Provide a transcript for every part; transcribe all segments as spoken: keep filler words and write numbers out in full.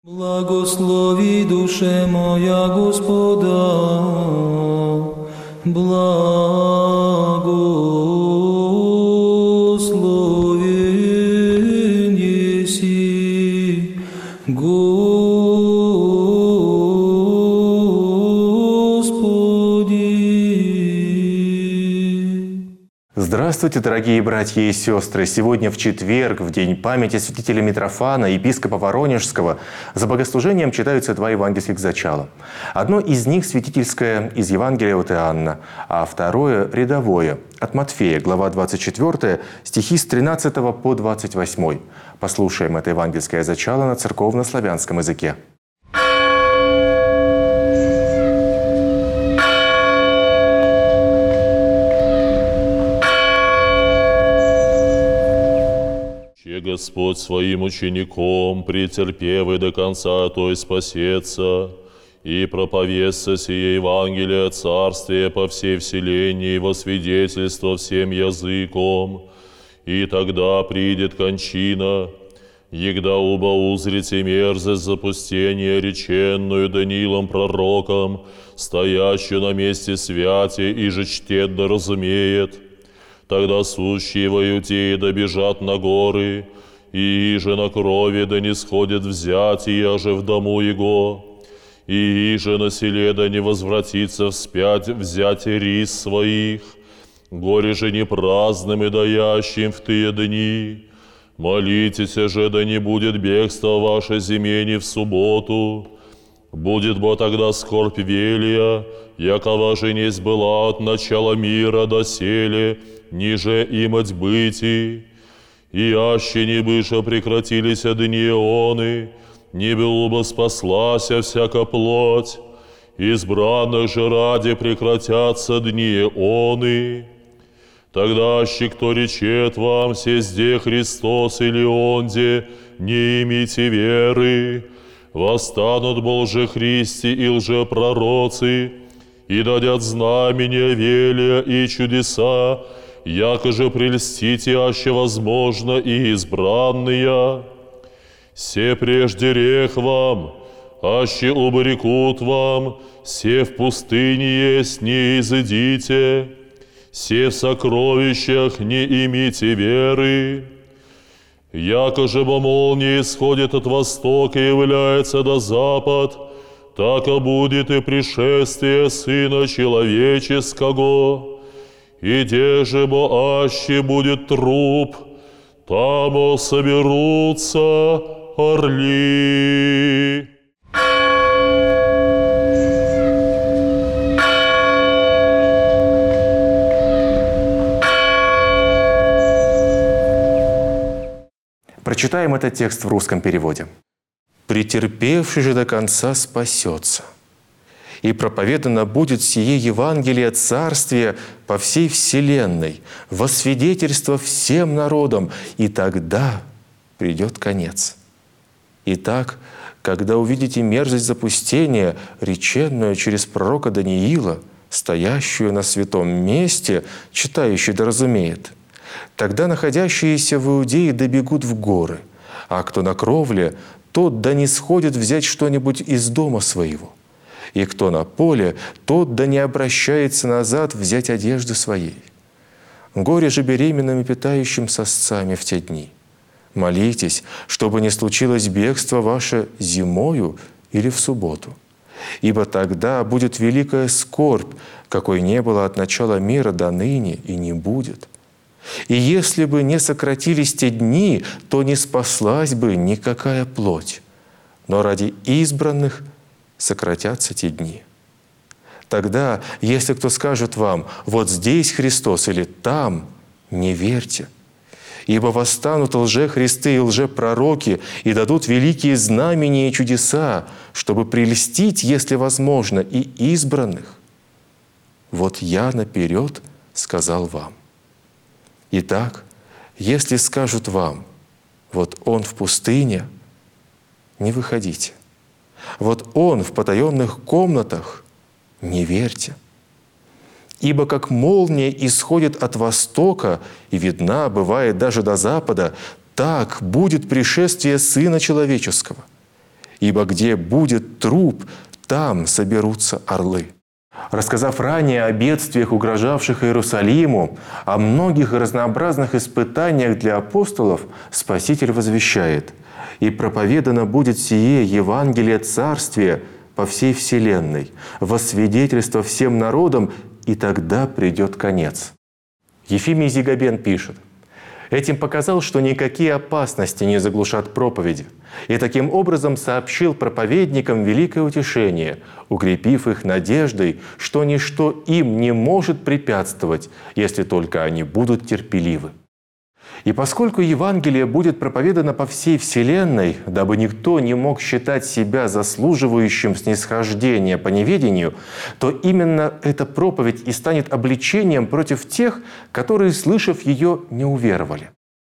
Благослови, душе моя, Господа, благословен еси, Господи. Здравствуйте, дорогие братья и сестры! Сегодня в четверг, в день памяти святителя Митрофана, епископа Воронежского, за богослужением читаются два евангельских зачала. Одно из них святительское из Евангелия от Иоанна, а второе – рядовое, от Матфея, глава двадцать четвёртая, стихи с тринадцатого по двадцать восьмой. Послушаем это евангельское зачало на церковно-славянском языке. Господь своим учеником, претерпевый до конца, той спасется, и проповестся сие Евангелие Царствия по всей вселенной во свидетельство всем языком, и тогда придет кончина, егда оба узрите мерзость запустения, реченную Даниилом пророком, стоящую на месте святи, и же чтет да разумеет. Тогда сущие во Иудее добежат на горы, и же на крови да не сходит взятие же в дому его, и же на селе да не возвратится вспять взять рис своих, горе же не праздным и даящим в тые дни. Молитесь же, да не будет бегства ваше зимени в субботу, будет бо тогда скорбь велия, якова же несть была от начала мира доселе, ниже имать быти, и аще не быше прекратились дни они, не было бы спаслася всяка плоть, избранных же ради прекратятся дни они. Тогда аще кто речет вам, сезде Христос или онде, не имейте веры, восстанут Божие Христи и лжепророцы, и дадят знамения, велия и чудеса, яко же прельстите, аще возможно, и избранные. Се прежде рех вам, аще обрекут вам, се в пустыне есть, не изыдите, се в сокровищах не имейте веры. Яко же бо молния исходит от востока и является до запад, так и будет и пришествие Сына Человеческого. И где же бо аще будет труп, тамо соберутся орли. Прочитаем этот текст в русском переводе. «Претерпевший же до конца спасется, и проповедано будет сие Евангелие Царствия по всей вселенной, во свидетельство всем народам, и тогда придет конец. Итак, когда увидите мерзость запустения, реченную через пророка Даниила, стоящую на святом месте, читающий да разумеет, тогда находящиеся в Иудее добегут в горы, а кто на кровле, тот да не сходит взять что-нибудь из дома своего. И кто на поле, тот да не обращается назад взять одежды своей. Горе же беременным и питающим сосцами в те дни. Молитесь, чтобы не случилось бегство ваше зимою или в субботу. Ибо тогда будет великая скорбь, какой не было от начала мира до ныне и не будет. И если бы не сократились те дни, то не спаслась бы никакая плоть. Но ради избранных сократятся те дни. Тогда, если кто скажет вам, вот здесь Христос или там, не верьте. Ибо восстанут лжехристы и лжепророки и дадут великие знамения и чудеса, чтобы прельстить, если возможно, и избранных. Вот я наперед сказал вам. Итак, если скажут вам, вот он в пустыне, не выходите. Вот он в потаенных комнатах, не верьте. Ибо как молния исходит от востока и видна, бывает даже до запада, так будет пришествие Сына Человеческого. ибо где будет труп, там соберутся орлы». Рассказав ранее о бедствиях, угрожавших Иерусалиму, о многих и разнообразных испытаниях для апостолов, Спаситель возвещает: «И проповедано будет сие Евангелие Царствия по всей вселенной, во свидетельство всем народам, и тогда придет конец». Ефимий Зигабен пишет: «Этим показал, что никакие опасности не заглушат проповеди, и таким образом сообщил проповедникам великое утешение, укрепив их надеждой, что ничто им не может препятствовать, если только они будут терпеливы». И поскольку Евангелие будет проповедано по всей вселенной, дабы никто не мог считать себя заслуживающим снисхождения по неведению, то именно эта проповедь и станет обличением против тех, которые, слышав ее, не уверовали.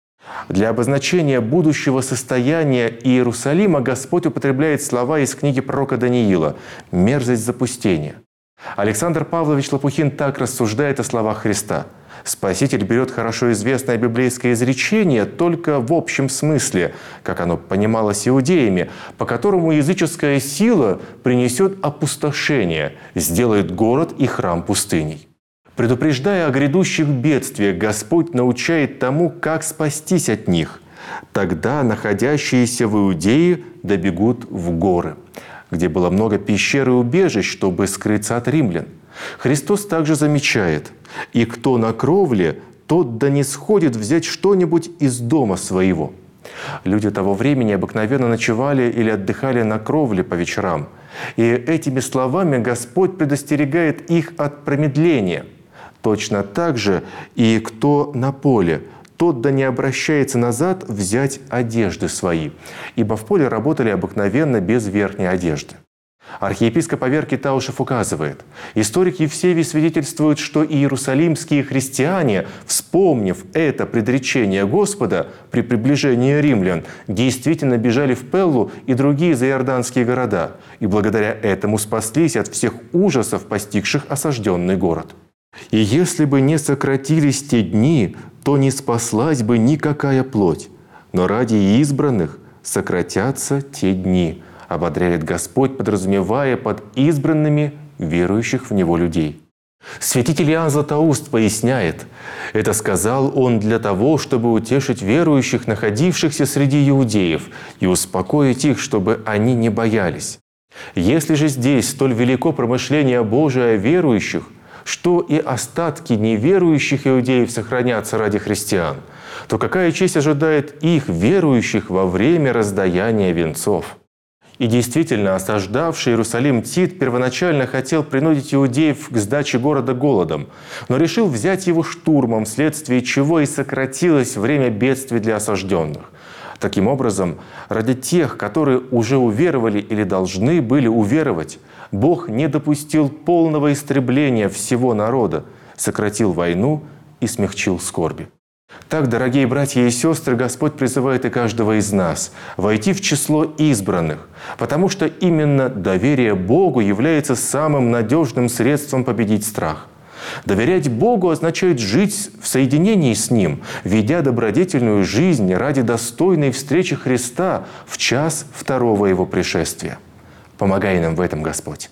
Для обозначения будущего состояния Иерусалима Господь употребляет слова из книги пророка Даниила «мерзость запустения». Александр Павлович Лопухин так рассуждает о словах Христа: «Спаситель берет хорошо известное библейское изречение только в общем смысле, как оно понималось иудеями, по которому языческая сила принесет опустошение, сделает город и храм пустыней». Предупреждая о грядущих бедствиях, Господь научает тому, как спастись от них. Тогда находящиеся в Иудее добегут в горы, где было много пещер и убежищ, чтобы скрыться от римлян. Христос также замечает: «И кто на кровле, тот да не сходит взять что-нибудь из дома своего». Люди того времени обыкновенно ночевали или отдыхали на кровле по вечерам. И этими словами Господь предостерегает их от промедления. Точно так же и кто на поле, тот да не обращается назад взять одежды свои, ибо в поле работали обыкновенно без верхней одежды. Архиепископ Аверкий Таушев указывает: историк Евсевий свидетельствует, что иерусалимские христиане, вспомнив это предречение Господа при приближении римлян, действительно бежали в Пеллу и другие заиорданские города, и благодаря этому спаслись от всех ужасов, постигших осажденный город. «И если бы не сократились те дни, то не спаслась бы никакая плоть, но ради избранных сократятся те дни», ободряет Господь, подразумевая под избранными верующих в Него людей. Святитель Иоанн Златоуст поясняет: «Это сказал он для того, чтобы утешить верующих, находившихся среди иудеев, и успокоить их, чтобы они не боялись. Если же здесь столь велико промышление Божие о верующих, что и остатки неверующих иудеев сохранятся ради христиан, то какая честь ожидает их, верующих, во время раздаяния венцов?» И действительно, осаждавший Иерусалим Тит первоначально хотел принудить иудеев к сдаче города голодом, но решил взять его штурмом, вследствие чего и сократилось время бедствий для осажденных. Таким образом, ради тех, которые уже уверовали или должны были уверовать, Бог не допустил полного истребления всего народа, сократил войну и смягчил скорби. Так, дорогие братья и сестры, Господь призывает и каждого из нас войти в число избранных, потому что именно доверие Богу является самым надежным средством победить страх. Доверять Богу означает жить в соединении с Ним, ведя добродетельную жизнь ради достойной встречи Христа в час второго Его пришествия. Помогай нам в этом, Господь.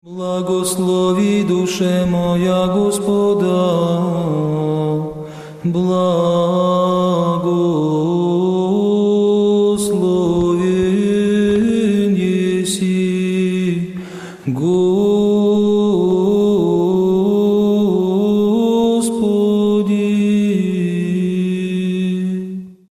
Благослови душе моя Господа, благословен еси, Господи.